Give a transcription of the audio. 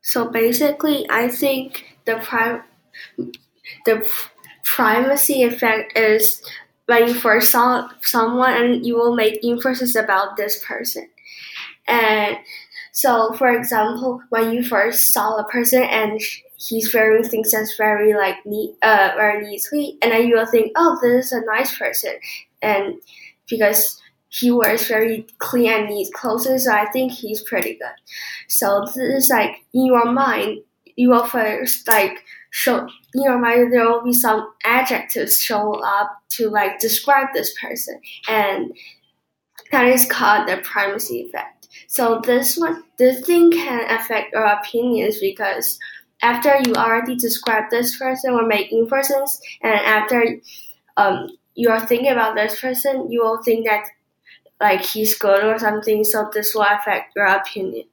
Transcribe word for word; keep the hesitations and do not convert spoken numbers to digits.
So basically, I think the pri- the primacy effect is when you first saw someone and you will make inferences about this person. And so, for example, when you first saw a person and he's wearing things that's very like neat, uh, very neatly, and then you will think, oh, this is a nice person, and because he wears very clean and neat clothes, so I think he's pretty good. So this is like in your mind, you will first like show in your mind there will be some adjectives show up to like describe this person, and that is called the primacy effect. So this one, this thing can affect your opinions because after you already describe this person or make inferences, and after um, you're thinking about this person, you will think that like he's good or something. So this will affect your opinion.